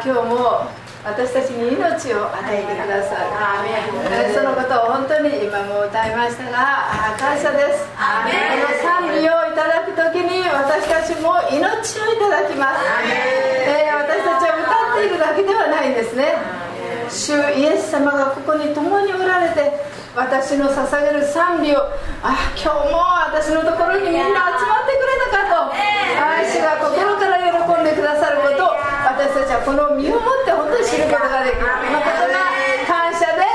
今日も私たちに命を与えてくださる。そのことを本当に今も歌いましたが、感謝です。この賛美をいただくときに私たちも命をいただきます。私たちは歌っているだけではないんですね。主イエス様がここに共におられて、私の捧げる賛美を、今日も私のところにみんな集まってくれたかと、主が心から喜んでくださることを私たちはこの身をもって本当に知ることができる。このことが感謝です。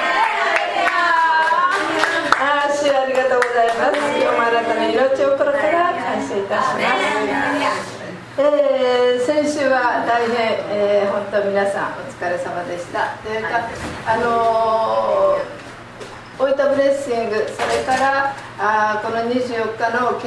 主ありがとうございます。今日もあなたの命を心から感謝いたします。先週は大変、本当皆さんお疲れ様でした。というか大分ブレッシング、それからこの24日の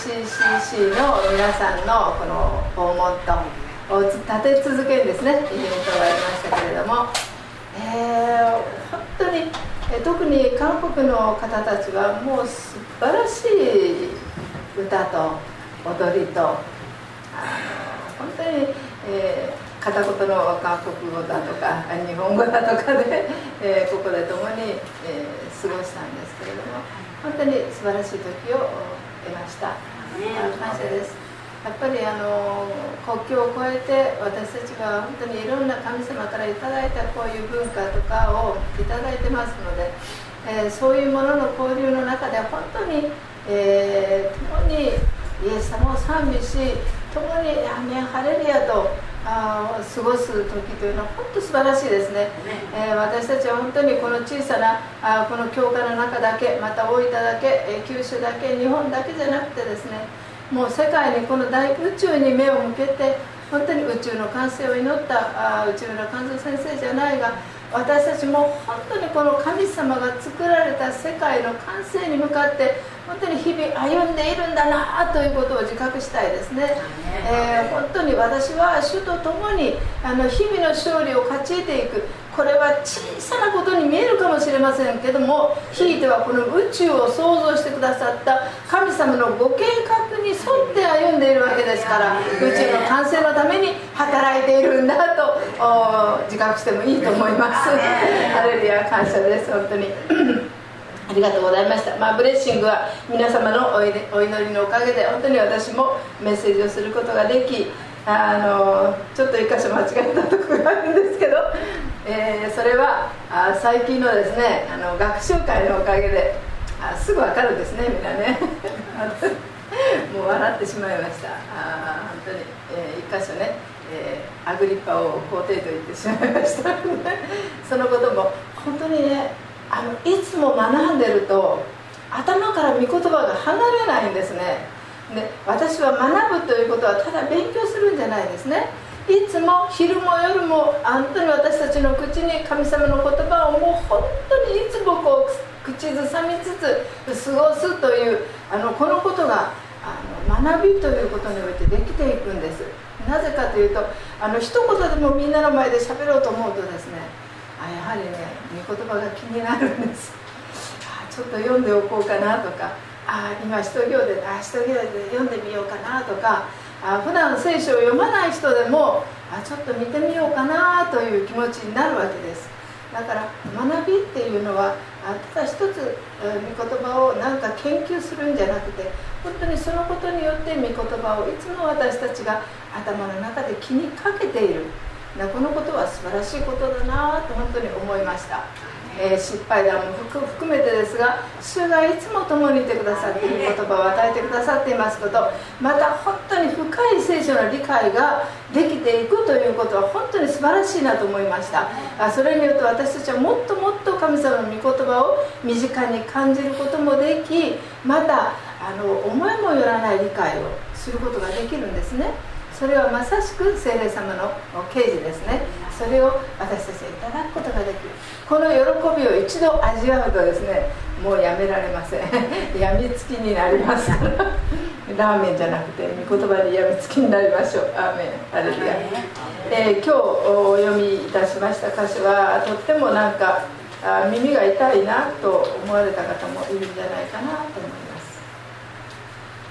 KCCC の皆さんのこの訪問と立て続けにですねイベントがありましたけれども、本当に特に韓国の方たちはもう素晴らしい歌と踊りと本当に、片言の韓国語だとか日本語だとかで、ここで共に、過ごしたんですけれども、本当に素晴らしい時を得ました。感謝です。やっぱり国境を越えて私たちは本当にいろんな神様からいただいたこういう文化とかをいただいてますので、そういうものの交流の中で本当に、共にイエス様を賛美し、共にアメンハレルヤと過ごす時というのは本当素晴らしいですね。私たちは本当にこの小さなこの教会の中だけ、また大分だけ、九州だけ、日本だけじゃなくてですね、もう世界にこの大宇宙に目を向けて、本当に宇宙の完成を祈った内村勘三先生じゃないが、私たちも本当にこの神様が作られた世界の完成に向かって本当に日々歩んでいるんだなということを自覚したいですね。本当に私は主と共に日々の勝利を勝ち得ていく。これは小さなことに見えるかもしれませんけども、ひいてはこの宇宙を創造してくださった神様のご計画に沿って歩んでいるわけですから、宇宙の完成のために働いているんだと自覚してもいいと思います。ハレルヤ、感謝です。本当にありがとうございました。ブレッシングは皆様のお祈りのおかげで本当に私もメッセージをすることができ、ちょっと一箇所間違えたところがあるんですけど、それは最近のですね学習会のおかげですぐ分かるんですね、みんなねもう笑ってしまいました。本当に、一箇所ね、アグリッパを皇帝と言ってしまいましたそのことも本当にね、いつも学んでると頭から御言葉が離れないんですね。で、私は学ぶということはただ勉強するんじゃないですね。いつも昼も夜も本当に私たちの口に神様の言葉をもう本当にいつもこう口ずさみつつ過ごすというこのことが学びということにおいてできていくんです。なぜかというと一言でもみんなの前で喋ろうと思うとですね、やはりね御言葉が気になるんです。ちょっと読んでおこうかなとか、今使徒行伝で読んでみようかなとか、普段聖書を読まない人でもちょっと見てみようかなという気持ちになるわけです。だから学びっていうのはただ一つ御言葉をなんか研究するんじゃなくて、本当にそのことによって御言葉をいつも私たちが頭の中で気にかけている。このことは素晴らしいことだなと本当に思いました。失敗談も含めてですが、主がいつも共にいてくださっている、言葉を与えてくださっていますこと、また本当に深い聖書の理解ができていくということは本当に素晴らしいなと思いました。それによって私たちはもっともっと神様の御言葉を身近に感じることもでき、また思いもよらない理解をすることができるんですね。それはまさしく聖霊様の啓示ですね。それを私たちはいただくことができる。この喜びを一度味わうとですね、もうやめられませんやみつきになりますからラーメンじゃなくて御言葉にやみつきになりましょう。アーメン、ハレルヤ。今日お読みいたしました箇所はとってもなんか耳が痛いなと思われた方もいるんじゃないかなと思います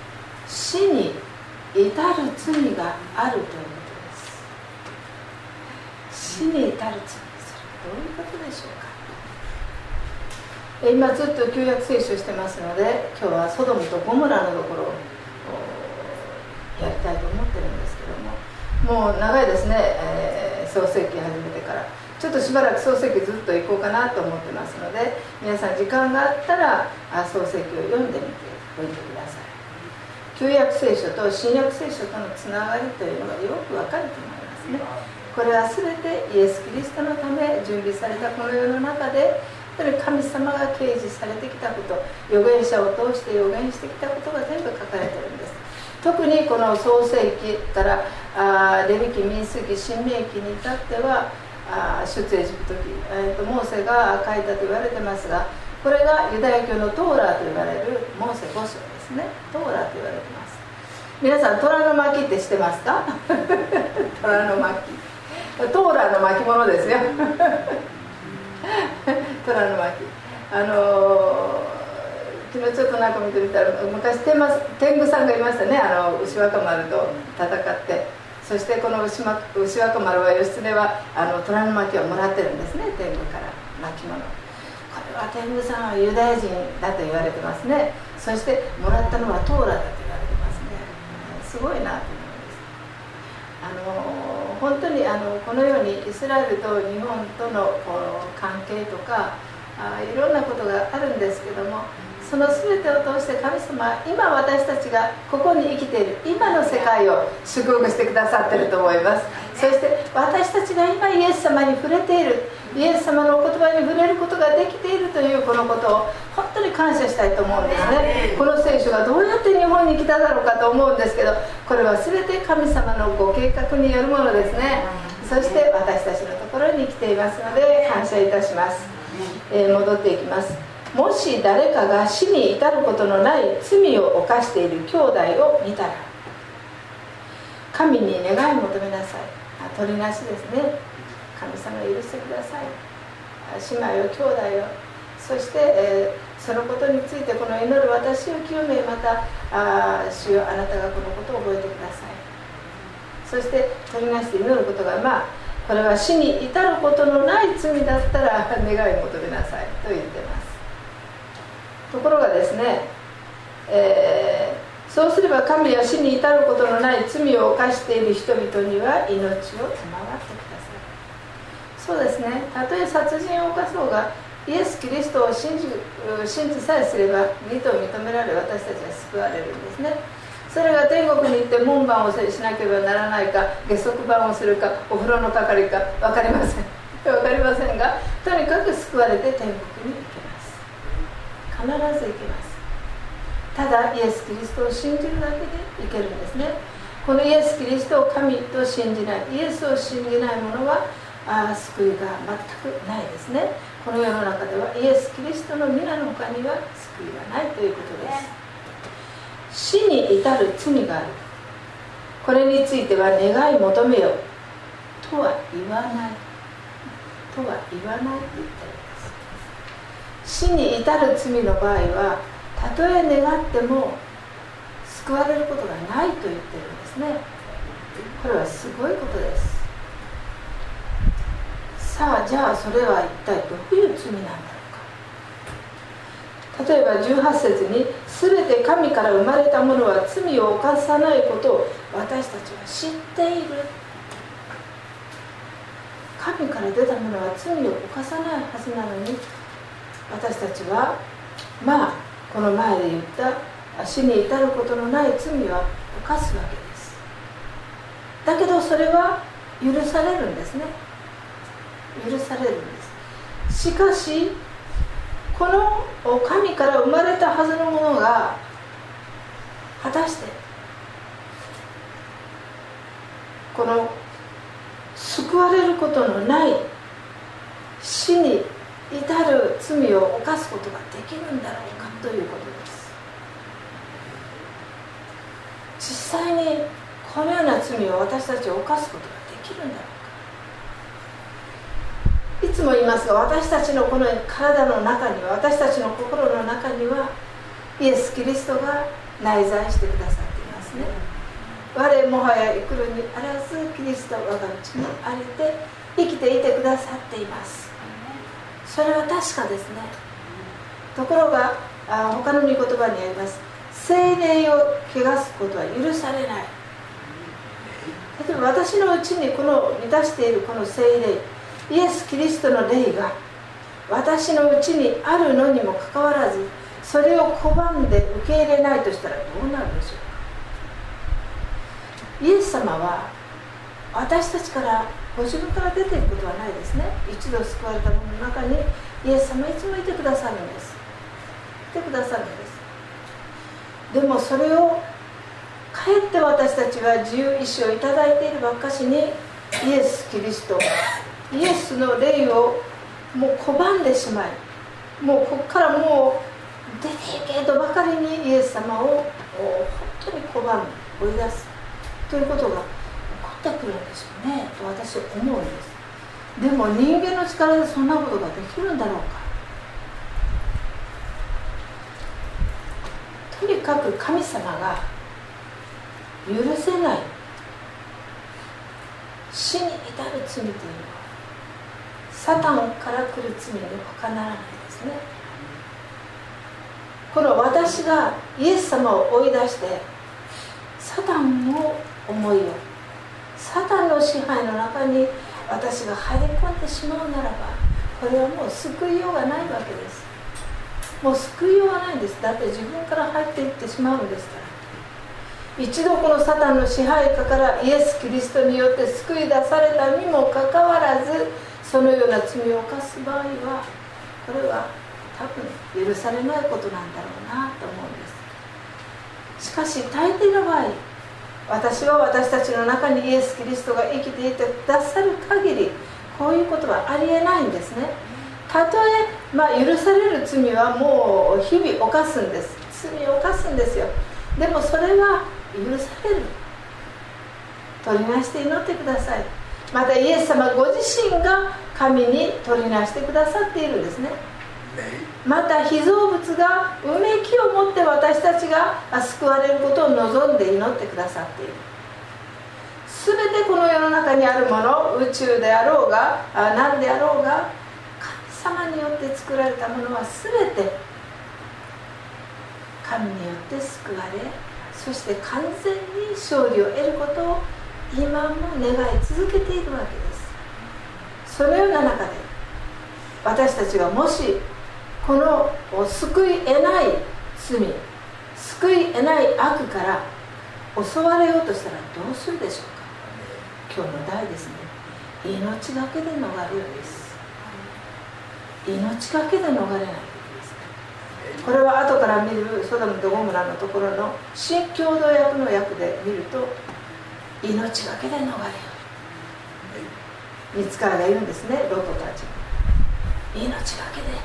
。死に至る罪があるということです。 死に至る罪にする。どういうことでしょうか。今ずっと旧約聖書してますので、今日はソドムとゴモラのところをやりたいと思ってるんですけども、もう長いですね、創世記始めてからちょっとしばらく創世記ずっと行こうかなと思ってますので、皆さん時間があったら創世記を読んでみておいてください。旧約聖書と新約聖書とのつながりというのがよくわかると思いますね。これは全てイエス・キリストのため準備されたこの世の中で、神様が掲示されてきたこと、預言者を通して預言してきたことが全部書かれているんです。特にこの創世記からレビ記、民数記、申命記に至っては出エジプト記、モーセが書いたと言われてますが、これがユダヤ教のトーラーと言われるモーセ5書ですね。トーラーと言われてます。皆さん、虎の巻って知ってますか？虎の巻、トーラーの巻物ですよ。虎の巻、昨日ちょっとなんか見てみたら、昔天狗さんがいましたね。牛若丸と戦って、そしてこの牛若丸は義経は虎の巻をもらってるんですね、天狗から巻物。これは天狗さんはユダヤ人だと言われてますね。そしてもらったのはトーラーだと言われてますね。すごいなと思います。本当にこのようにイスラエルと日本との関係とかいろんなことがあるんですけども、その全てを通して神様は今私たちがここに生きている今の世界を祝福してくださっていると思います。そして私たちが今イエス様に触れている、イエス様のお言葉に触れることができているというこのことを本当に感謝したいと思うんですね。この聖書がどうやって日本に来ただろうかと思うんですけど、これは全て神様のご計画によるものですね。そして私たちのところに来ていますので感謝いたします。戻っていきます。もし誰かが死に至ることのない罪を犯している兄弟を見たら、神に願い求めなさい。取りなしですね。神様許してください。姉妹を兄弟を、そして、そのことについてこの祈る私を清め、また主よあなたがこのことを覚えてください。そして取りなして祈ることが、これは死に至ることのない罪だったら願い求めなさいと言っています。ところがですね、そうすれば神は死に至ることのない罪を犯している人々には命を賜ってください。そうですね、たとえ殺人を犯そうがイエス・キリストを信じさえすれば義と認められ、私たちは救われるんですね。それが天国に行って門番をしなければならないか、下足番をするか、お風呂の係か分かりません分かりませんが、とにかく救われて天国に行けます。必ず行けます。ただイエス・キリストを信じるだけで行けるんですね。このイエス・キリストを神と信じない、イエスを信じない者は救いが全くないですね。この世の中ではイエス・キリストの皆の他には救いがないということです。死に至る罪がある、これについては願い求めよとは言わないとは言わないと言っているんです。死に至る罪の場合はたとえ願っても救われることがないと言っているんですね。これはすごいことです。さあ、じゃあそれは一体どういう罪なんだろうか。例えば18節に、すべて神から生まれたものは罪を犯さないことを私たちは知っている。神から出たものは罪を犯さないはずなのに、私たちはこの前で言った死に至ることのない罪は犯すわけです。だけどそれは許されるんですね。許されるんです。しかしこの神から生まれたはずのものが果たしてこの救われることのない死に至る罪を犯すことができるんだろうかということです。実際にこのような罪を私たちは犯すことができるんだろうか。いつも言いますが、私たちのこの体の中には、私たちの心の中にはイエス・キリストが内在してくださっていますね。我もはや生くるにあらずキリスト我がうちにあれて生きていてくださっています。それは確かですね。ところが他の御言葉にあります。聖霊を汚すことは許されない。例えば私のうちにこの満たしているこの聖霊、イエス・キリストの霊が私のうちにあるのにもかかわらず、それを拒んで受け入れないとしたらどうなるでしょうか。イエス様は私たちからご自分から出ていくことはないですね。一度救われた者の中にイエス様いつもいてくださるんです。いてくださるんです。でもそれをかえって私たちは自由意志をいただいているばっかしに、イエス・キリスト、イエスの霊をもう拒んでしまい、もうここからもう出ていけとばかりにイエス様を本当に拒む、追い出すということが起こってくるんでしょうねと私は思うんです。でも人間の力でそんなことができるんだろうか。とにかく神様が許せない死に至る罪というのはサタンから来る罪に他ならないですね。この私がイエス様を追い出してサタンの思いを、サタンの支配の中に私が入り込んでしまうならば、これはもう救いようがないわけです。もう救いようがないんです。だって自分から入っていってしまうんですから。一度このサタンの支配下からイエス・キリストによって救い出されたにもかかわらず、そのような罪を犯す場合はこれは多分許されないことなんだろうなと思うんです。しかし大抵の場合、私は私たちの中にイエス・キリストが生きていてくださる限りこういうことはありえないんですね。たとえ、許される罪はもう日々犯すんです。罪を犯すんですよ。でもそれは許される。取りなして祈ってください。またイエス様ご自身が神に取りなしてくださっているんですね。また被造物がうめきを持って私たちが救われることを望んで祈ってくださっている。すべてこの世の中にあるもの、宇宙であろうが何であろうが、神様によって作られたものはすべて神によって救われ、そして完全に勝利を得ることを今も願い続けているわけです。そのような中で私たちがもしこの救い得ない罪、救い得ない悪から襲われようとしたらどうするでしょうか。今日の題ですね。命がけで逃れるんです。命がけで逃れない。これは後から見るソドムとゴモラのところの新共同訳の訳で見ると、命がけで逃れよう。見つからがいるんですね、ロトたち。命がけで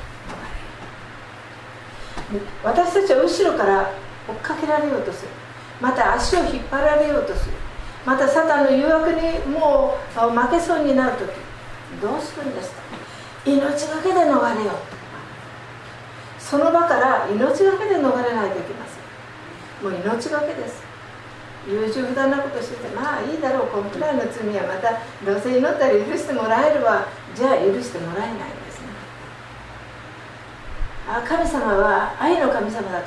逃れよう。私たちは後ろから追っかけられようとする。また足を引っ張られようとする。またサタンの誘惑にもう負けそうになるときどうするんですか。命がけで逃れよう。その場から命がけで逃れないといけません。もう命がけです。優柔不断なことしてて、まあいいだろう、このくらいの罪はまたどうせ祈ったら許してもらえれば、じゃあ許してもらえないんですね。神様は愛の神様だから、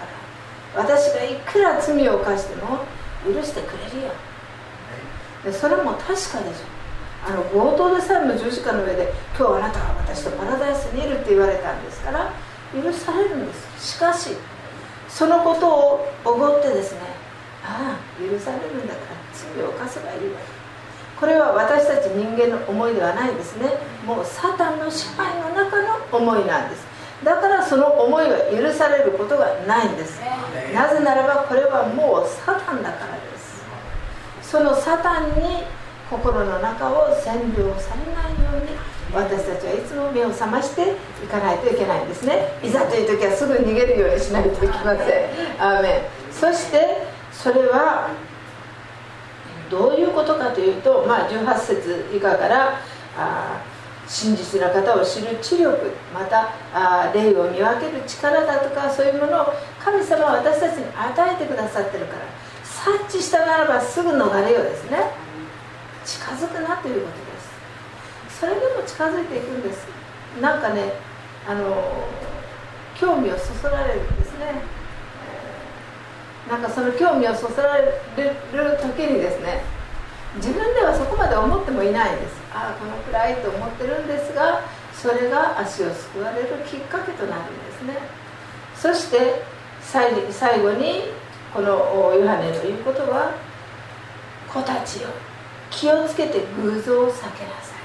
私がいくら罪を犯しても許してくれるよ。でそれも確かでしょ。強盗でさえも十字架の上で、今日あなたは私とパラダイスにいるって言われたんですから許されるんです。しかしそのことをおごってですね、許されるんだから罪を犯せばいいわ。これは私たち人間の思いではないですね。もうサタンの支配の中の思いなんです。だからその思いは許されることがないんです。なぜならばこれはもうサタンだからです。そのサタンに心の中を占領されないように私たちはいつも目を覚ましていかないといけないんですね。いざという時はすぐ逃げるようにしないといけません。アーメン。そしてそれはどういうことかというと、18節以下から真実な方を知る知力、また霊を見分ける力だとか、そういうものを神様は私たちに与えてくださってるから、察知したならばすぐ逃れようですね。近づくなということです。 それでも近づいていくんです。なんかね、興味をそそられるんですね。なんかその興味をそそられる時にですね、自分ではそこまで思ってもいないんです。ああ、このくらいと思ってるんですが、それが足をすくわれるきっかけとなるんですね。そして最後にこのヨハネの言うことは、子たちよ、気をつけて偶像を避けなさい。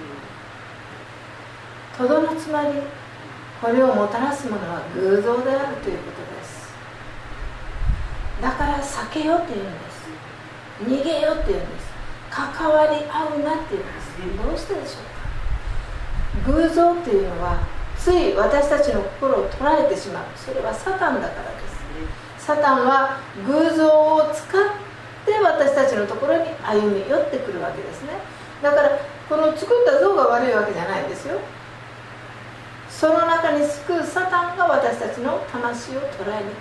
とどのつまり、これをもたらすものは偶像であるということです。だから避けよって言うんです。逃げよって言うんです。関わり合うなって言うんです。どうしてでしょうか。偶像っていうのはつい私たちの心を捉えてしまう。それはサタンだからです。サタンは偶像を使って私たちのところに歩み寄ってくるわけですね。だからこの作った像が悪いわけじゃないんですよ。その中に救うサタンが私たちの魂を捉えに来るわけです。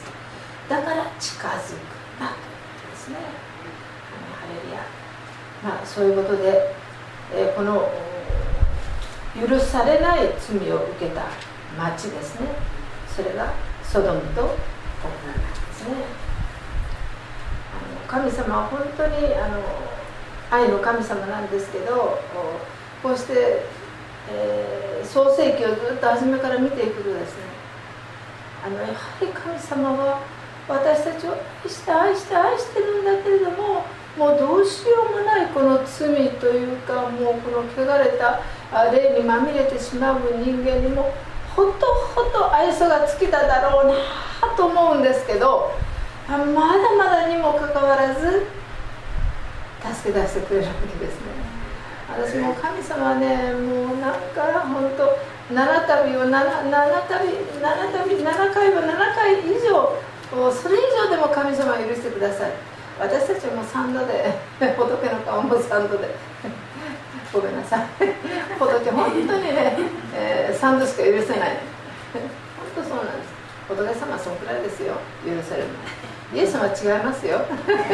だから近づくなということですね。ハレルヤ。そういうことで、この許されない罪を受けた町ですね。それがソドムとゴモラですね。神様は本当に愛の神様なんですけど、こうして、創世記をずっと初めから見ていくとですね、やはり神様は私たちを愛して愛して愛してるんだけれども、もうどうしようもないこの罪というか、もうこの汚れた霊にまみれてしまう人間にもほとほと愛想が尽きただろうなと思うんですけど、まだまだにもかかわらず助け出してくれるわけですね。私も神様はね、もうなんか本当7回は7回以上、それ以上でも神様は許してください。私たちはもう3度で仏の顔も3度でごめんなさい、仏本当にね、3度しか許せない。本当そうなんです。仏様はそのくらいですよ、許されるの。イエス様は違いますよ。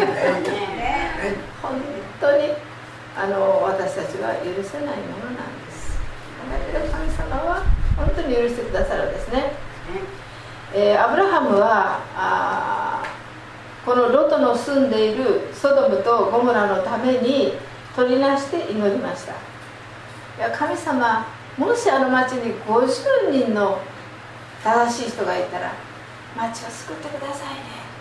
本当に私たちは許せないものなんです。だけど神様は本当に許してくださるんですね。アブラハムはこのロトの住んでいるソドムとゴモラのために取りなして祈りました。いや、神様、もしあの町に50人の正しい人がいたら町を救ってくださいね。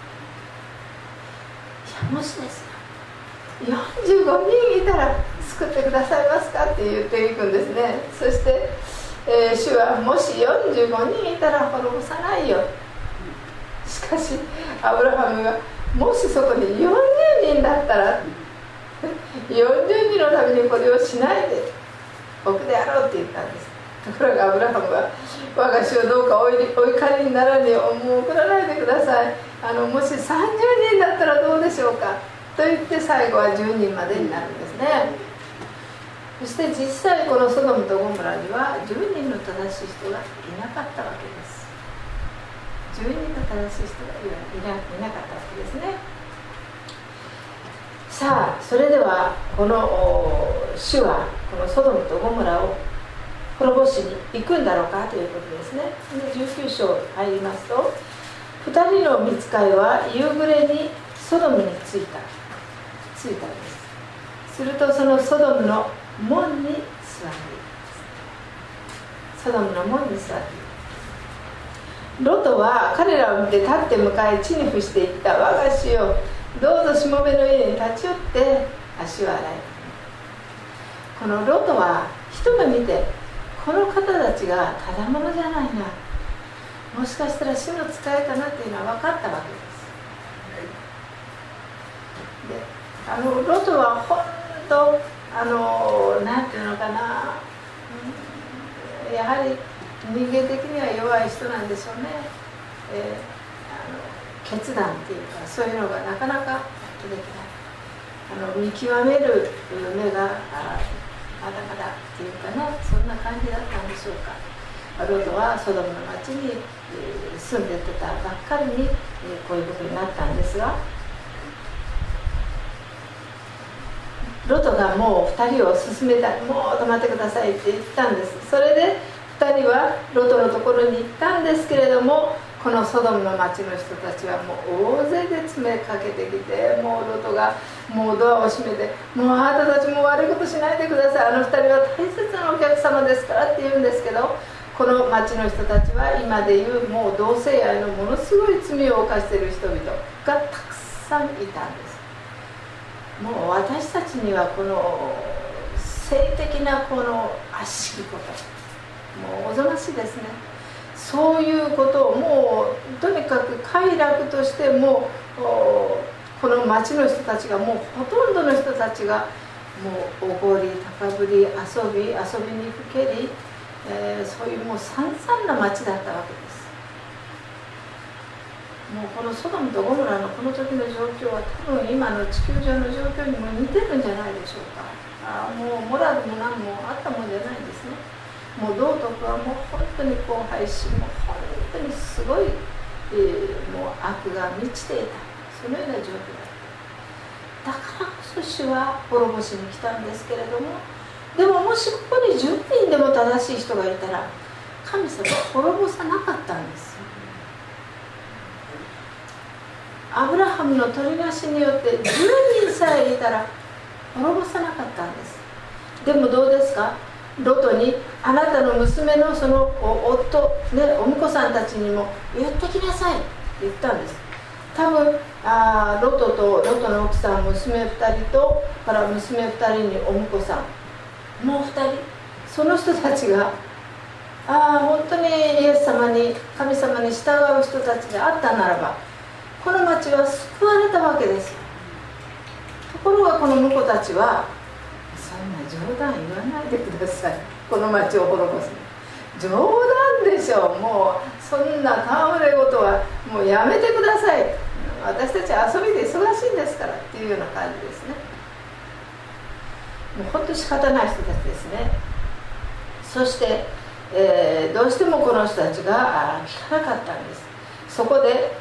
いや、もしですよ、45人いたら救ってくださいますかって言っていくんですね。そして、主はもし45人いたら滅ぼさないよ。しかしアブラハムがもしそこに40人だったら40人のためにこれをしないでおくであろうって言ったんです。ところがアブラハムは、我が主をどうかお怒りにならねえ、もう送らないでください。もし30人だったらどうでしょうかと言って最後は10人までになるんですね。そして実際このソドムとゴモラには10人の正しい人がいなかったわけです。10人の正しい人がいなかったわけですね。さあ、それではこの主はこのソドムとゴモラを滅ぼしに行くんだろうかということですね。19章入りますと、2人の御使いは夕暮れにソドムに着いたんです。するとそのソドムの門に座っています。ソドムの門に座っています。ロトは彼らを見て立って向かい地に伏していった。我が主よ、どうぞしもべの家に立ち寄って足を洗い。このロトは一目見て、この方たちがただ者じゃないな、もしかしたら主の使いかなっていうのは分かったわけです。で、ロトは本当なんていうのかな、やはり人間的には弱い人なんでしょうね。決断っていうか、そういうのがなかなかできない。見極める目がまだまだっていうかな、そんな感じだったんでしょうか。ロトはソドムの町に住んでてたばっかりにこういうことになったんですが、 ロトがもう2人を進めた、もう止まってくださいって言ったんです。それで2人はロトのところに行ったんですけれども、このソドムの町の人たちはもう大勢で詰めかけてきて、もうロトがもうドアを閉めて、もうあなたたちも悪いことしないでください、あの2人は大切なお客様ですからって言うんですけど、この町の人たちは今でいうもう同性愛のものすごい罪を犯している人々がたくさんいたんです。もう私たちにはこの性的なこの悪しきこと、もうおぞましいですね。そういうことをもうとにかく快楽としてもうこの町の人たちが、もうほとんどの人たちがもうおごり高ぶり遊びにふけり、そういうもう散々な町だったわけです。もうこのソドムとゴモラのこの時の状況は多分今の地球上の状況にも似てるんじゃないでしょうか。もうモラルも何もあったもんじゃないんですね。もう道徳はもう本当に荒廃し、もう本当にすごい、もう悪が満ちていた、そのような状況だった。だからこそ主は滅ぼしに来たんですけれども、でももしここに10人でも正しい人がいたら神様は滅ぼさなかったんです。アブラハムの取りなしによって10人さえいたら滅ぼさなかったんです。でもどうですか、ロトにあなたの娘のその夫、ね、お婿さんたちにも言ってきなさいって言ったんです。多分ロトの奥さん、娘2人とから娘2人にお婿さん、もう2人、その人たちが本当にイエス様に、神様に従う人たちであったならば、この町は救われたわけです。ところがこの婿たちは、そんな冗談言わないでください、この町を滅ぼすの冗談でしょう、もうそんな戯れ事はもうやめてください、私たち遊びで忙しいんですからっていうような感じですね。もう本当に仕方ない人たちですね。そして、どうしてもこの人たちが聞かなかったんです。そこで、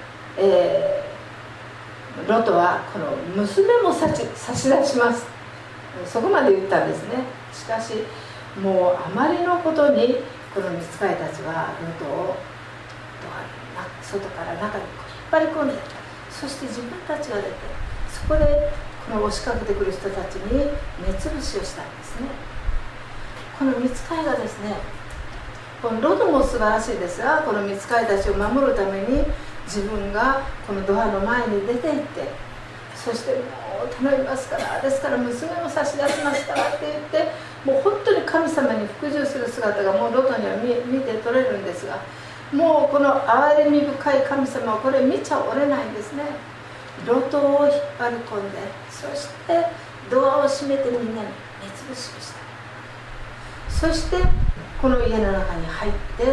ロトはこの娘も差し出します、そこまで言ったんですね。しかしもうあまりのことにこの御使いたちはロトを外から中に引っ張り込んで、そして自分たちが出て、そこでこの押しかけてくる人たちに目つぶしをしたんですね。この御使いがですね、このロトも素晴らしいですが、この御使いたちを守るために自分がこのドアの前に出て行って、そしてもう頼みますから、ですから娘を差し出しますからって言って、もう本当に神様に服従する姿がもうロトには見て取れるんですが、もうこの憐れみ深い神様はこれ見ちゃおれないんですね。ロトを引っ張り込んで、そしてドアを閉めてみんなに目つぶしをした。そしてこの家の中に入って、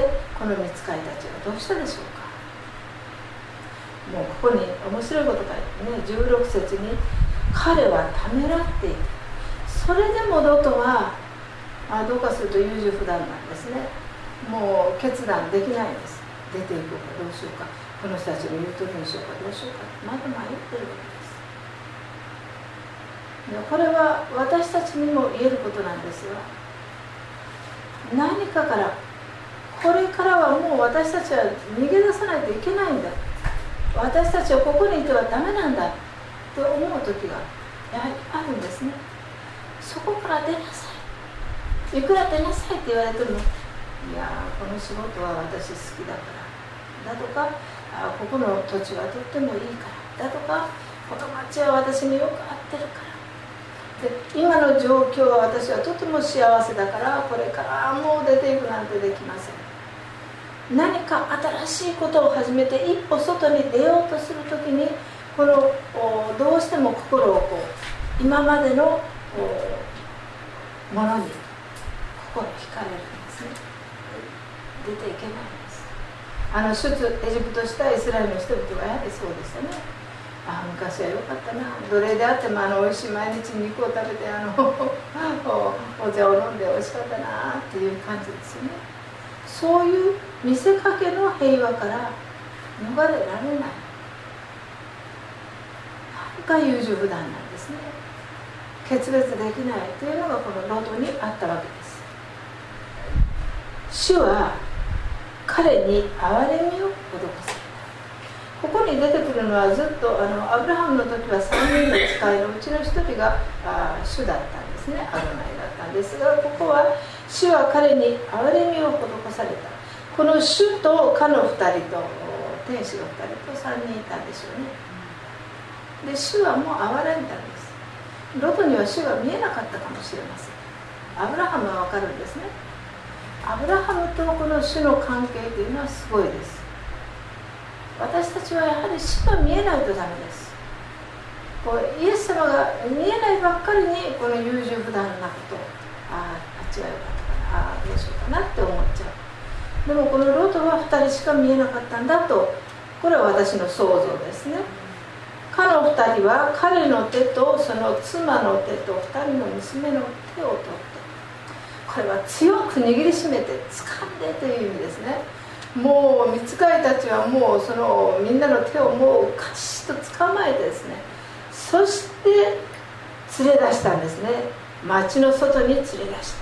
この御使いたちはどうしたでしょうか。もうここに面白いこと書いてね、16節に彼はためらっている。それでもロトはどうかすると優柔不断なんですね。もう決断できないんです。出ていこうかどうしようか、この人たちの言う通りにしようかどうしようか、まだ迷ってるわけです。これは私たちにも言えることなんですが、何かからこれからはもう私たちは逃げ出さないといけないんだ、私たちはここにいてはダメなんだと思う時がやはりあるんですね。そこから出なさい、いくら出なさいって言われても、いやこの仕事は私好きだからだとか、ここの土地はとってもいいからだとか、この町は私によく合ってるからで、今の状況は私はとても幸せだから、これからもう出ていくなんてできません。何か新しいことを始めて一歩外に出ようとするときに、このどうしても心を今までのものに心惹かれるんですね。出ていけないんです。出エジプトしたイスラエルの人々はやはりそうでしたね。昔は良かったな、奴隷であってもおいしい毎日肉を食べてお茶を飲んでおいしかったなっていう感じですよね。そういう見せかけの平和から逃れられない、なんか優柔不断なんですね。 決別できないというのがこのロトにあったわけです。主は彼に憐れみを施された。ここに出てくるのはずっとアブラハムの時は3人の使いのうちの1人が主だったんですね。アドナイだったんですが、ここは主は彼に憐れみを施された。この主とかの2人と天使が2人と3人いたんでしょうね。で主はもう憐れんだんです。ロトには主が見えなかったかもしれません。アブラハムは分かるんですね。アブラハムとこの主の関係というのはすごいです。私たちはやはり主が見えないとダメです。イエス様が見えないばっかりにこの優柔不断なことあ違うよかったかなどうしようかなって思っちゃう。でもこのロトは2人しか見えなかったんだと、これは私の想像ですね。彼の2人は彼の手とその妻の手と2人の娘の手を取って、これは強く握りしめて掴んでという意味ですね。もう御使いたちはもうそのみんなの手をもうカシッと捕まえてですね、そして連れ出したんですね。町の外に連れ出した。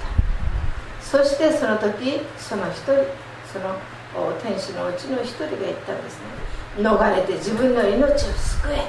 そしてその時その一人、その天使のうちの一人が言ったんですね。逃れて自分の命を救え。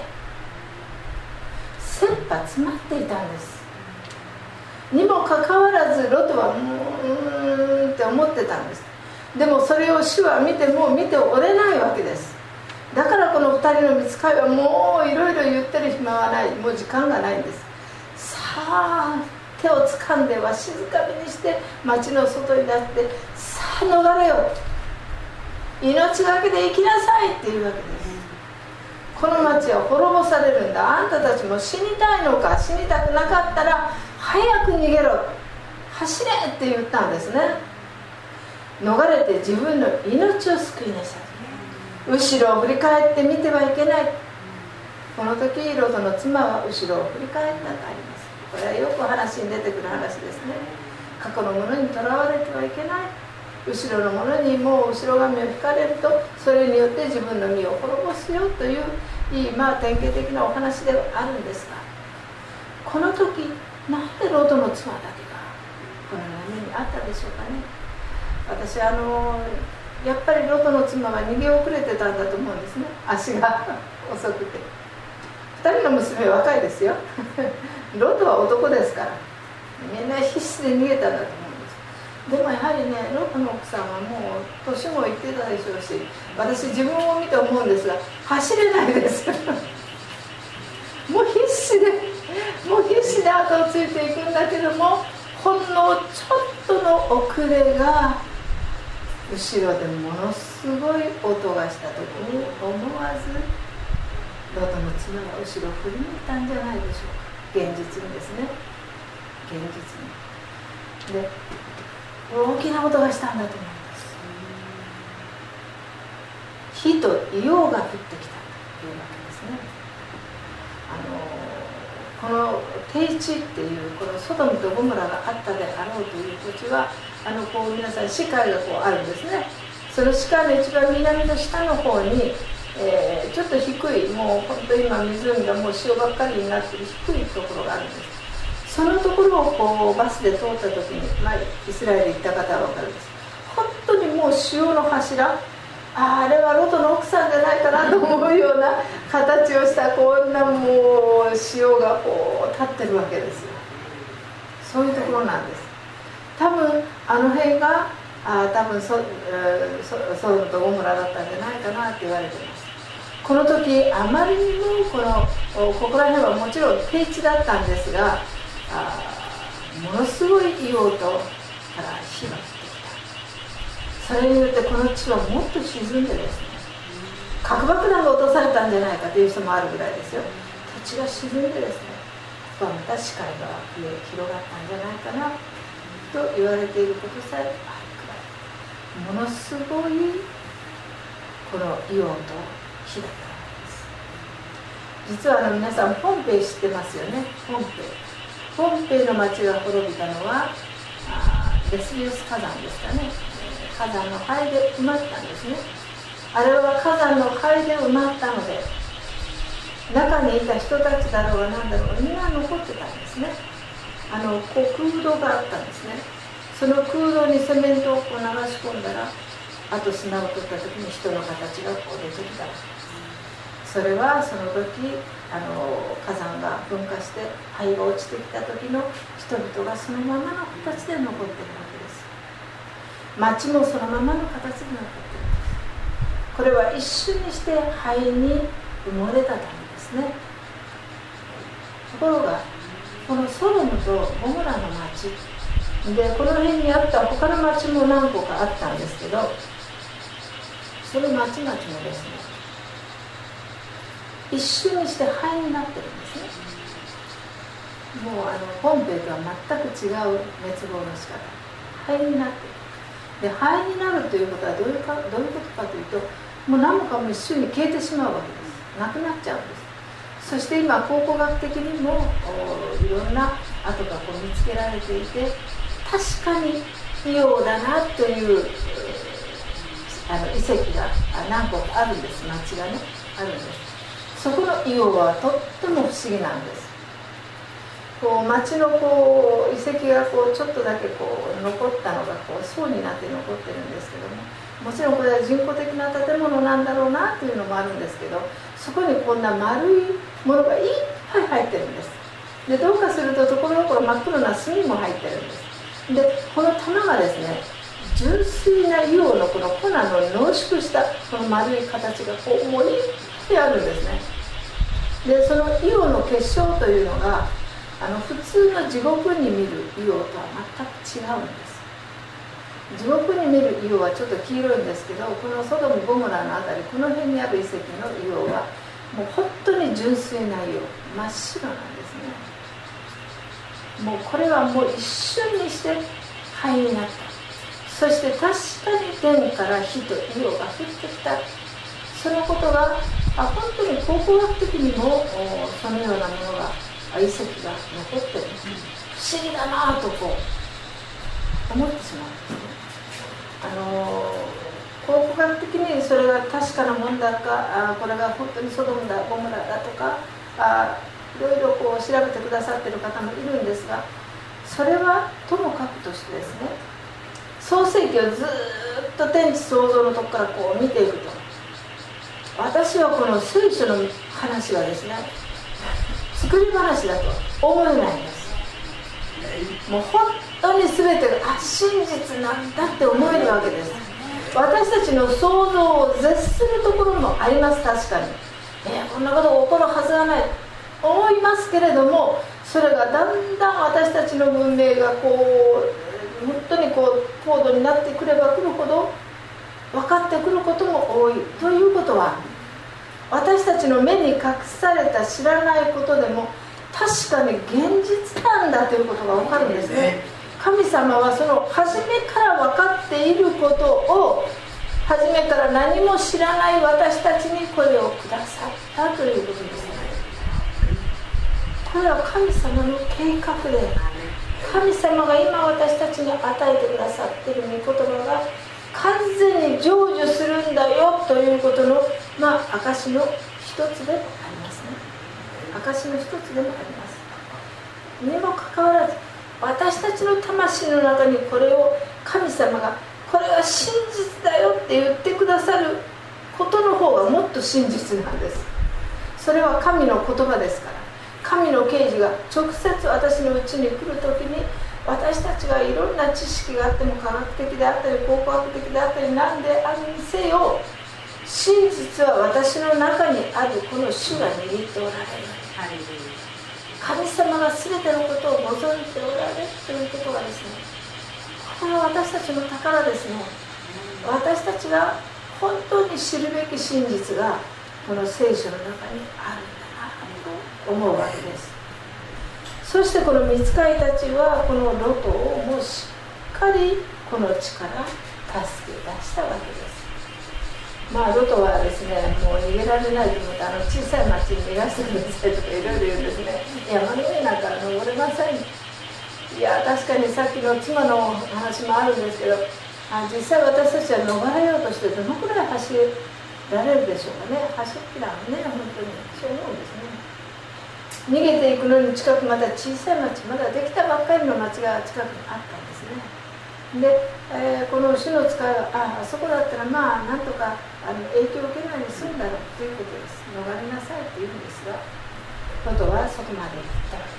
切羽詰まっていたんです。にもかかわらずロトはって思ってたんです。でもそれを主は見ても見ておれないわけです。だからこの2人の御使いはもういろいろ言ってる暇はない、もう時間がないんです。さあ手を掴んでは静かにして町の外に出して、さあ逃れよ、命がけで生きなさいっていうわけです。この町は滅ぼされるんだ、あんたたちも死にたいのか、死にたくなかったら早く逃げろ、走れって言ったんですね。逃れて自分の命を救いなさい。後ろを振り返って見てはいけない。この時ロトの妻は後ろを振り返ったとあります。これはよく話に出てくる話ですね。過去のものにとらわれてはいけない。後ろのものにもう後ろ髪を引かれると、それによって自分の身を滅ぼすよといういい、典型的なお話ではあるんですが、この時なんでロトの妻だけがこのような目にあったでしょうかね。私やっぱりロトの妻は逃げ遅れてたんだと思うんですね。足が遅くて。2人の娘は若いですよロトは男ですから、みんな必死で逃げたんだと思うんです。でもやはりね、ロトの奥さんはもう年もいってたでしょうし、私自分を見て思うんですが、走れないですもう必死で後をついていくんだけども、ほんのちょっとの遅れが後ろでものすごい音がした時に、思わずロトの妻が後ろを振り向いたんじゃないでしょうか。現実にですね、現実に。で、大きな音がしたんだと思います。火と硫黄が降ってきたというわけですね。この低地っていうこのソドムとゴモラがあったであろうという土地は皆さん視界があるんですね。その視界の一番南の下の方に、ちょっと低い、もう本当に今湖がもう塩ばっかりになっている低いところがあるんです。そのところをバスで通った時に、イスラエル行った方は分かるんです。本当にもう塩の柱、あれはロトの奥さんじゃないかなと思うような形をしたこんなもう塩が立ってるわけですよ。そういうところなんです。多分辺が多分ソドムとゴモラだったんじゃないかなって言われています。この時あまりにもここら辺はもちろん低地だったんですが、ものすごい硫黄とから火が降ってきた。それによってこの地はもっと沈んでですね、核爆弾が落とされたんじゃないかという人もあるぐらいですよ。土地が沈んでですね、ここはまた視界が広がったんじゃないかなと言われていることさえあるくらい、ものすごいこの硫黄と火だったわけです。実は皆さんポンペイ知ってますよね。ポンペイの町が滅びたのはベスビウス火山ですかね。火山の灰で埋まったんですね。あれは火山の灰で埋まったので、 中にいた人たちだろうが何だろうがみんな残ってたんですね。こう空洞があったんですね。その空洞にセメントをこう流し込んだら、あと砂を取った時に人の形がこう出てきた。それはその時火山が噴火して灰が落ちてきた時の人々がそのままの形で残っているわけです。町もそのままの形で残っているんです。これは一瞬にして灰に埋もれたためですね。ところがこのソドムとゴモラの町で、この辺にあった他の町も何個かあったんですけど、その町々もですね、一瞬にして灰になってるんですね。もうポンペイとは全く違う滅亡の仕方、灰になってる。で、灰になるということはどういうことかというと、もう何もかも一瞬に消えてしまうわけです。なくなっちゃうんです。そして今考古学的にもいろんな跡がこう見つけられていて、確かにイオだなという遺跡が何個かあるんです。町がね、あるんです。そこのイオはとっても不思議なんです。こう町のこう遺跡がこうちょっとだけこう残ったのがこう層になって残ってるんですけども、もちろんこれは人工的な建物なんだろうなというのもあるんですけど、そこにこんな丸いものがいっぱい入ってるんです。で、どうかするとところどころ真っ黒な炭も入ってるんです。で、この玉がですね、純粋な硫黄のこの粉の濃縮したこの丸い形がこうもういっぱいあるんですね。で、その硫黄の結晶というのが普通の地獄に見る硫黄とは全く違うんです。地獄に見る硫黄はちょっと黄色いんですけど、このソドム・ゴモラのあたり、この辺にある遺跡の硫黄はもう本当に純粋な硫黄、真っ白なんですね。もうこれはもう一瞬にして灰になった。そして確かに天から火と硫黄が降ってきた。そのことが本当に考古学的にもそのようなものが遺跡が残ってる、不思議だなとこう思ってしまうんですね。考古学的にそれが確かなもんだか、これが本当にソドムだゴモラだとかいろいろこう調べてくださってる方もいるんですが、それはともかくとしてですね、創世記をずっと天地創造のとこからこう見ていくと、私はこの聖書の話はですね、作り話だと思えないんです。もう本当に全てが真実なんだって思えるわけです。私たちの想像を絶するところもあります。確かに、こんなことが起こるはずがない思いますけれども、それがだんだん私たちの文明がこう本当にこう高度になってくればくるほど分かってくることも多い。ということは、私たちの目に隠された知らないことでも確かに現実なんだということが分かるんですね。神様はその初めから分かっていることを、初めから何も知らない私たちにこれをくださったということですね。これは神様の計画で、神様が今私たちに与えてくださっている御言葉が完全に成就するんだよということの、証の一つでもありますね。証の一つでもあります。にもかかわらず、私たちの魂の中にこれを神様がこれは真実だよって言ってくださることの方がもっと真実なんです。それは神の言葉ですから、神の啓示が直接私のうちに来るときに、私たちがいろんな知識があっても科学的であったり考古学的であったり何であるにせよ、真実は私の中にあるこの主が握っておられる。神様が全てのことをご存じておられるということがですね、これは私たちの宝ですね。私たちが本当に知るべき真実がこの聖書の中にあるんだなと思うわけです。そしてこの御使いたちはこのロトをもうしっかりこの地から助け出したわけです。ロトはですね、もう逃げられないと思って小さい町に逃がしてくださいとかいろいろ言うんですね。山の上なんか登れません。いや、確かにさっきの妻の話もあるんですけど、実際私たちは逃れようとしてどのくらい走られるでしょうかね。走ってらんね、本当にそう思うんですね。逃げていくのに近く、また小さい町、まだできたばっかりの町が近くにあったんですね。で、この主の使いは、あそこだったらまあなんとか影響を受けないで済むだろうということです。逃れなさいというんですが、ロトはそこまで行ったわけ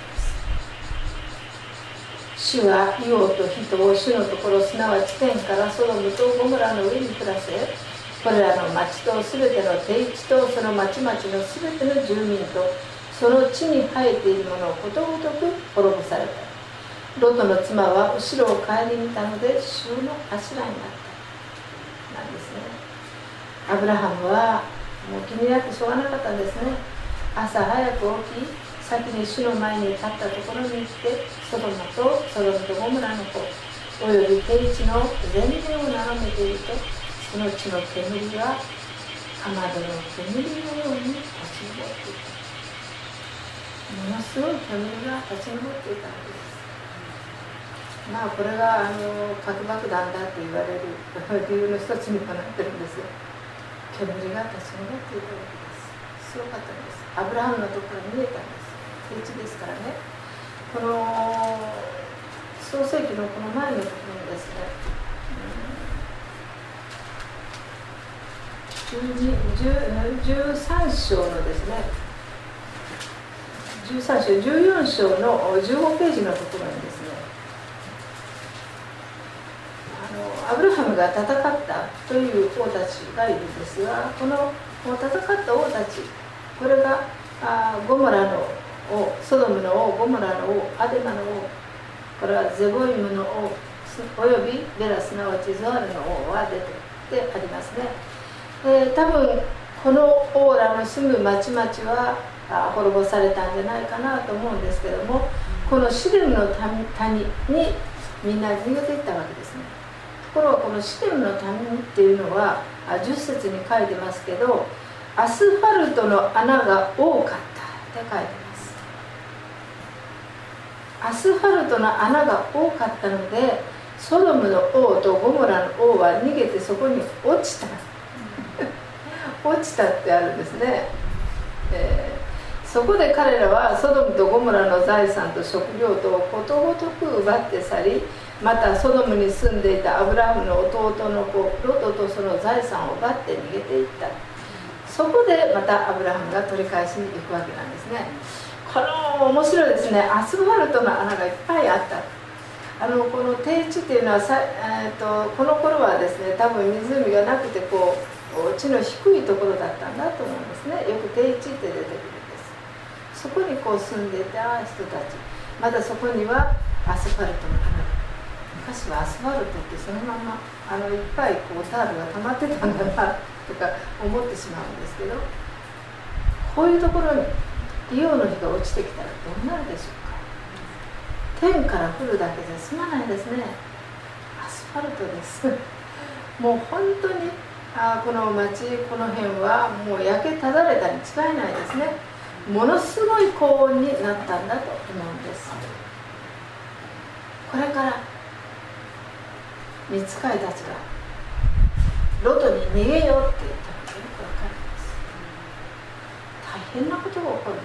です。主は硫黄と人を主のところ、すなわち天からソドムとゴモラの上に下せ、これらの町とすべての低地とその町々のすべての住民とその地に生えているものをことごとく滅ぼされた。ロトの妻は後ろを顧みたので衆の頭になったなんですね。アブラハムはもう気になってしょうがなかったんですね。朝早く起き、先に主の前に立ったところに行って、ソドムとゴモラの子および低地の全米を眺めていると、その地の煙がかまどの煙のように立ち上っていた。ものすごい煙が立ち上っていたわけです。まあこれが核爆弾だと言われる理由の一つにもなってるんですよ。煙が立ち上っていたわけです。すごかったんです。アブラハムのところに見えたんです。平地ですからね。この創世記のこの前のところにですね、13章のですね、13章14章の15ページのところにですね、アブラハムが戦ったという王たちがいるんですが、この戦った王たち、これがゴモラの王、ソドムの王、ゴモラの王、アデマの王、これはゼボイムの王およびベラ、すなわちゾアルの王は出てありますね。多分この王らの住む町々は滅ぼされたんじゃないかなと思うんですけども、このシデムの谷にみんな逃げていったわけですね。ところがこのシデムの谷っていうのは10節に書いてますけど、アスファルトの穴が多かったって書いてます。アスファルトの穴が多かったので、ソドムの王とゴモラの王は逃げてそこに落ちた落ちたってあるんですね。そこで彼らはソドムとゴモラの財産と食料とをことごとく奪って去り、またソドムに住んでいたアブラハムの弟の子ロトとその財産を奪って逃げていった。そこでまたアブラハムが取り返しに行くわけなんですね。この面白いですね。アスファルトの穴がいっぱいあった。この低地っていうのはこの頃はですね、多分湖がなくて地の低いところだったんだと思うんですね。よく低地って出てくるんです。そこに住んでいた人たち、またそこにはアスファルトの穴、昔はアスファルトってそのままいっぱいタールが溜まってたんだなとか思ってしまうんですけど、こういうところに硫黄の火が落ちてきたらどうなるでしょうか。天から降るだけじゃ済まないですね。アスファルトですもう本当にこの町、この辺はもう焼けただれたに違いないですね。ものすごい高温になったんだと思うんです。これから御使いたちがロトに逃げようって言ったのがよくわかるんです。大変なことが起こるんです。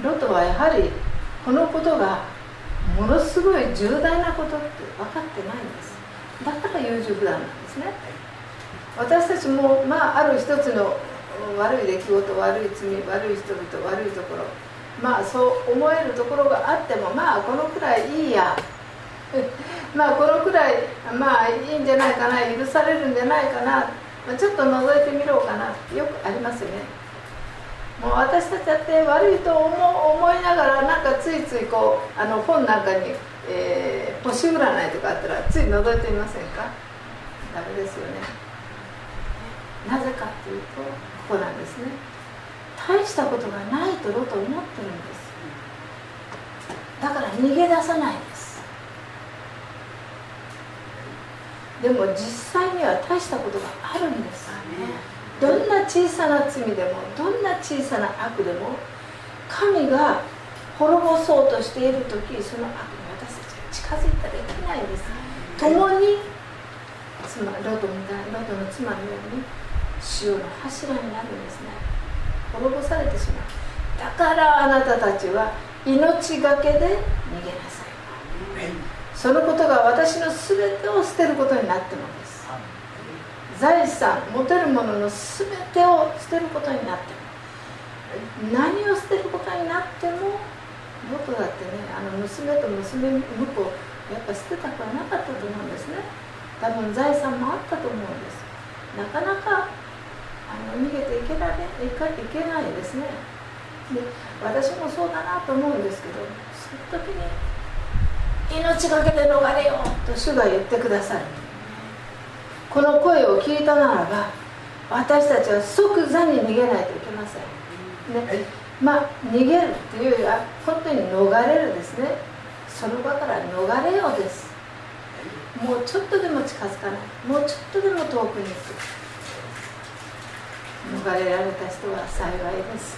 ロトはやはりこのことがものすごい重大なことって分かってないんです。だから優柔不断なんですね。私たちもある一つの悪い出来事、悪い罪、悪い人々、悪いところ、そう思えるところがあっても、このくらいいいやこのくらいいいんじゃないかな、許されるんじゃないかな、ちょっと覗いてみろうかなってよくありますよね。もう私たちだって悪いと思いながらついつい本なんかに、星占いとかあったらつい覗いてみませんか。ダメですよね。なぜかというとここなんですね。大したことがないとロト思ってるんです。だから逃げ出さないんです。でも実際には大したことがあるんですよね。どんな小さな罪でも、どんな小さな悪でも、神が滅ぼそうとしているとき、その悪に私たちが近づいたらいけないんです。共にロトの妻のように潮の柱になるんですね。滅ぼされてしまう。だからあなたたちは命がけで逃げなさい。そのことが私のすべてを捨てることになってもです。財産、持てるもののすべてを捨てることになっても、何を捨てることになっても、ロトだってね、娘と娘婿やっぱ捨てたくはなかったと思うんですね。多分財産もあったと思うんです。なかなか逃げていけないですね。で、私もそうだなと思うんですけど、その時に命がけで逃れようと主が言ってくださる。この声を聞いたならば、私たちは即座に逃げないといけません、ね。逃げるというよりは本当に逃れるですね。その場から逃れようです。もうちょっとでも近づかない、もうちょっとでも遠くに行く。逃れられた人は幸いです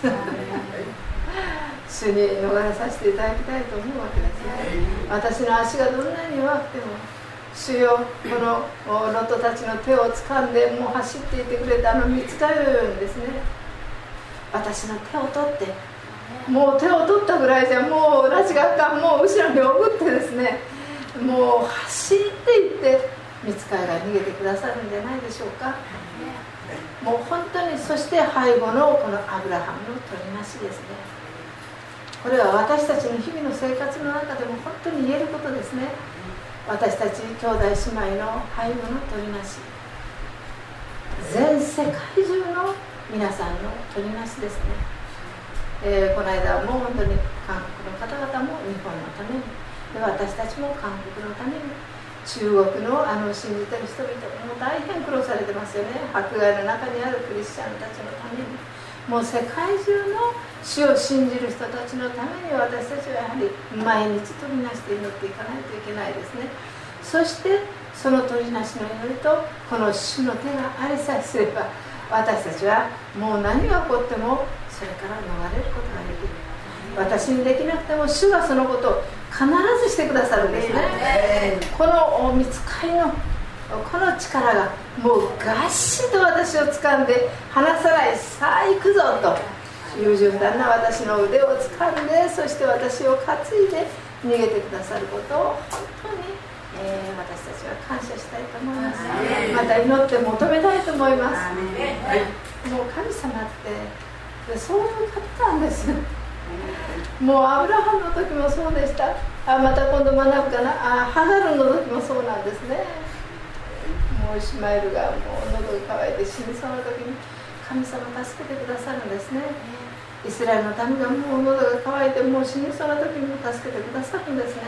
主に逃れさせていただきたいと思うわけですね。私の足がどんなに弱くても、主よ、このロトたちの手を掴んでもう走っていてくれた見つかるようにですね、私の手を取って、もう手を取ったぐらいじゃもう拉致があかん、もう後ろにおぐってですね、もう走っていって御使いが逃げてくださるんじゃないでしょうか。もう本当に、そして背後のこのアブラハムの取りなしですね。これは私たちの日々の生活の中でも本当に言えることですね。私たち兄弟姉妹の背後の取りなし、全世界中の皆さんの取りなしですね。この間も本当に韓国の方々も日本のために、で私たちも韓国のために、中国の信じてる人々も大変苦労されてますよね。迫害の中にあるクリスチャンたちのために、もう世界中の主を信じる人たちのために、私たちはやはり毎日取りなして祈っていかないといけないですね。そしてその取りなしの祈りとこの主の手がありさえすれば、私たちはもう何が起こってもそれから逃れることができる。私にできなくても主がそのことを必ずしてくださるんですね。この御使いのこの力がもうがっしりと私を掴んで離さない、さあ行くぞと優柔不断な私の腕を掴んで、そして私を担いで逃げてくださることを本当に、私たちは感謝したいと思います。また祈って求めたいと思います。もう神様ってそういう方なんです。もうアブラハムの時もそうでした。また今度学ぶかな、ハガルの時もそうなんですね。もうイシュマエルがもう喉が渇いて死にそうな時に神様助けてくださるんですね。イスラエルの民がもう喉が渇いてもう死にそうな時にも助けてくださるんですね。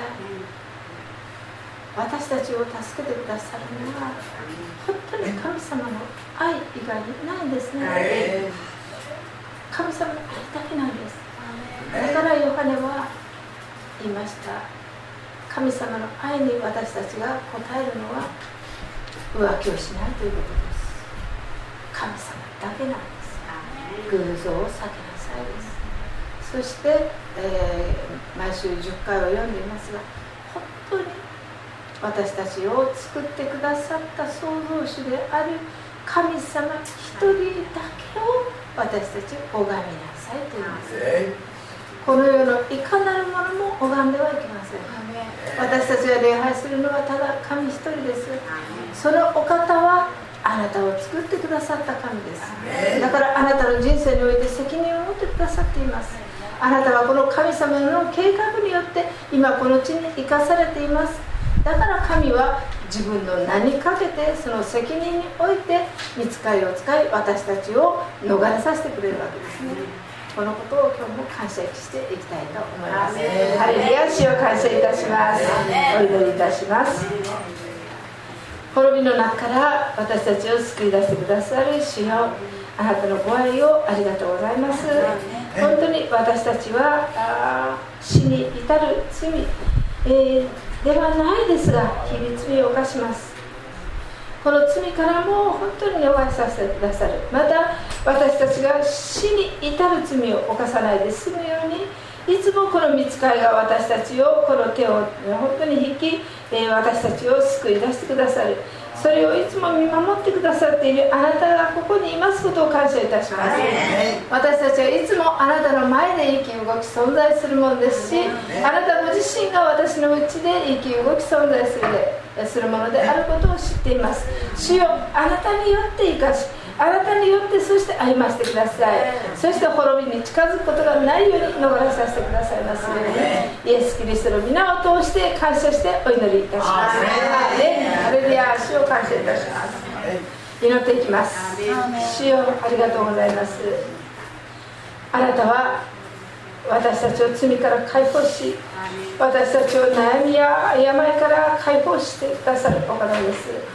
私たちを助けてくださるのは本当に神様の愛以外にないんですね。神様の愛だけなんです。だからヨハネは言いました。神様の愛に私たちが応えるのは浮気をしないということです。神様だけなんです。偶像を避けなさいです。そして、毎週10回を読んでいますが、本当に私たちを作ってくださった創造主である神様一人だけを私たち拝みなさいと言います。この世のいかなるものも拝んではいけません。私たちが礼拝するのはただ神一人です。そのお方はあなたを作ってくださった神です。だからあなたの人生において責任を持ってくださっています。あなたはこの神様の計画によって今この地に生かされています。だから神は自分の名にかけてその責任において御使いを使い私たちを逃れさせてくれるわけですね。このことを今日も感謝していきたいと思います。ハレルヤ、主を感謝いたします。お祈りいたします。滅びの中から私たちを救い出してくださる主よ、あなたのご愛をありがとうございます。本当に私たちは死に至る罪、ではないですが日々罪を犯します。この罪からも本当に逃れさせてくださる。また私たちが死に至る罪を犯さないで済むように、いつもこの御使いが私たちをこの手を本当に引き、私たちを救い出してくださる。そそれをいつも見守ってくださっているあなたがここにいますことを感謝いたします。私たちはいつもあなたの前で生き動き存在するものですし、あなたご自身が私のうちで生き動き存在するものであることを知っています。主よ、あなたによって生かし、あなたによってそして歩ませてください。そして滅びに近づくことがないように逃れさせてくださいますように、イエス・キリストの皆を通して感謝してお祈りいたします。ハレルヤ、主を感謝いたします。祈っていきます。主よ、ありがとうございます。あなたは私たちを罪から解放し、私たちを悩みや病から解放してくださるお方です。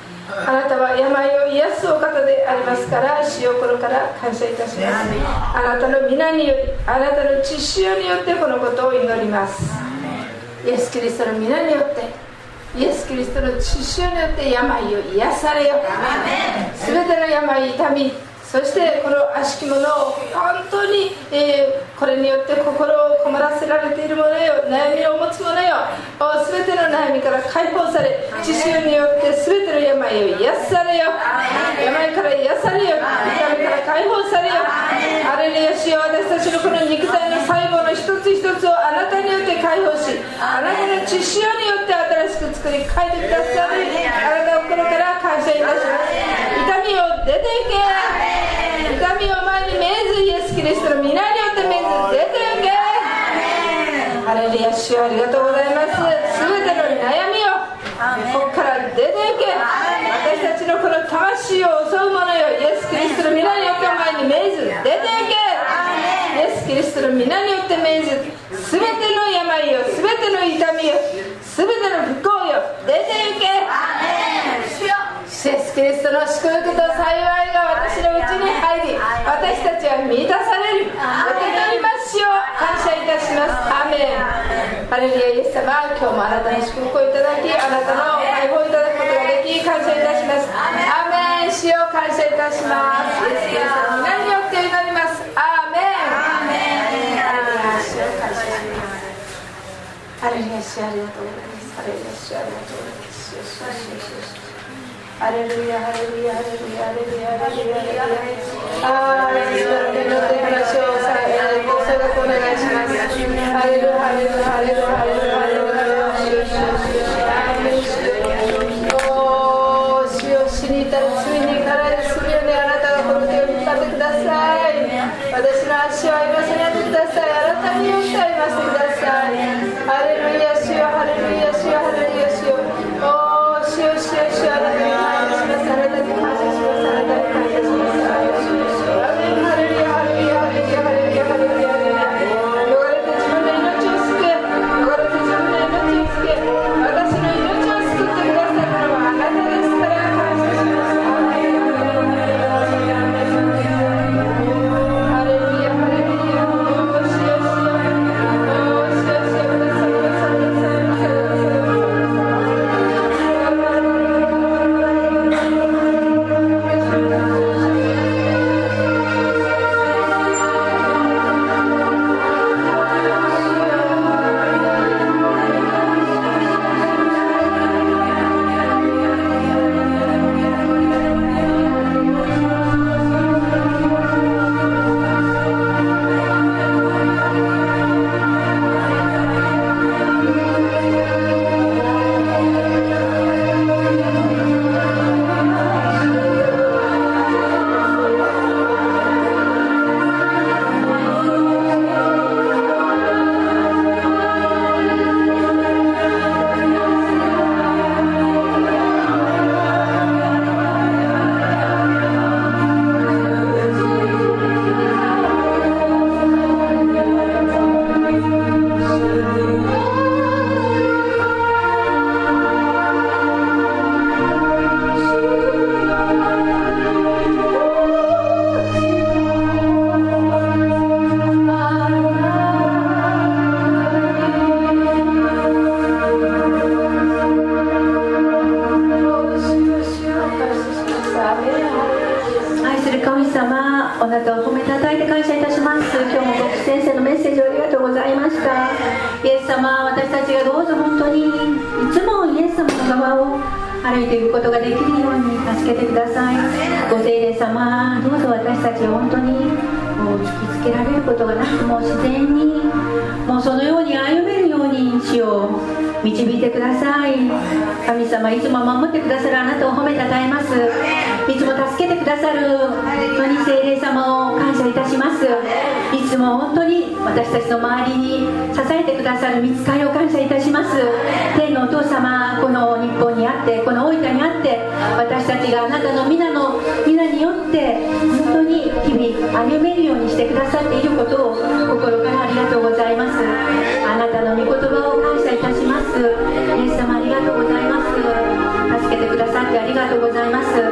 あなたは病を癒すお方でありますから、主よ、心から感謝いたします。あなたの皆により、あなたの血潮によってこのことを祈ります。イエス・キリストの皆によって、イエス・キリストの血潮によって病を癒されよ。すべての病、痛み、そしてこの悪しきものを本当に、これによって心を困らせられているものよ、悩みを持つものよ、すべての悩みから解放され、血潮によってすべての病を癒されよ。病から癒されよ、痛みから解放されよ。ハレルヤ、主よ、私たちのこの肉体の細胞の一つ一つをあなたによって解放し、あなたの血潮によって新しく作り変えてくださるあなたの心から感謝いたします。痛みを出ていけ、痛みを前に見えず、イエス・キリストの皆によって見えず出ていけ。ハレルヤ、主よ、ありがとうございます。すべての悩みをここから出ていけ。私たちのこの魂を襲うものよ、イエス・キリストの皆によって前に見えず出ていけ。イエス・キリストの皆によって見えず、すべての病よ、すべての痛みよ、すべての不幸よ、出ていけ。イエス・キリストの祝福と幸いが私のうちに入り、私たちは満たされる。受け取りますよう感謝いたします。アーメン。ハレルヤ、イエス様、今日もあなたの祝福をいただき、あなたの解放いただくことができ、感謝いたします。アーメン。主よ、感謝いたします。イエス・キリストの皆によって祈ります。アーメン。ハレルヤ、主よ、感謝します。ハレルヤ、主、ありがとうございます。ハレルヤ、主、ありがとうございます。ハレルヤ、ハレルヤ、ハレルヤ、ハレルヤ、ハレルヤ、ハレルヤ。ああ、イエス様の祈って話をさえ、ご総額お願いします。ハレル、ハレル、ハレル、ハレル、ハレル、おー、主よ、死に至る罪にかられる罪よね、あなたがこの手を引っ張ってください。私の足を歩ませないでください。あなたによって歩ませてください。ハレルヤ、主よ、ハレルヤ、主よ、ハレルヤ、主よ。おー、主よ、主よ、主よ、あなたに感謝します。あなたに感謝します。あなたに感謝します。アーメン。ハレルヤ、ハレルヤ、ハレルヤ、ハレルヤ、ハレルヤ、ハレルヤ。逃れて自分の命を救え、逃れて自分の命を救え、私の命を救ってくださるのはあなたですから感謝します。アーメン。ハレルヤ、ハレルヤ、おー、主よ、主よ、おー、主よ、主よ、ください、ください、ください、ください。 イエス様、私たちがどうぞ本当にいつもイエス様の側を歩いていくことができるように助けてください。ご聖霊様、どうぞ私たちを本当に突きつけられることがなく、もう自然にもうそのように歩めるように主を導いてください。神様、いつも守ってくださるあなたを褒めたたえます。いつも助けてくださる本当に聖霊様を感謝いたします。いつも本当に私たちの周りに支えてくださる御使いを感謝いたします。天のお父様、この日本にあって、この大分にあって、私たちがあなたの皆によって本当に日々歩めるようにしてくださっていることを心からありがとうございます。あなたの御言葉を感謝いたします。イエス様、ありがとうございます。助けてくださってありがとうございます。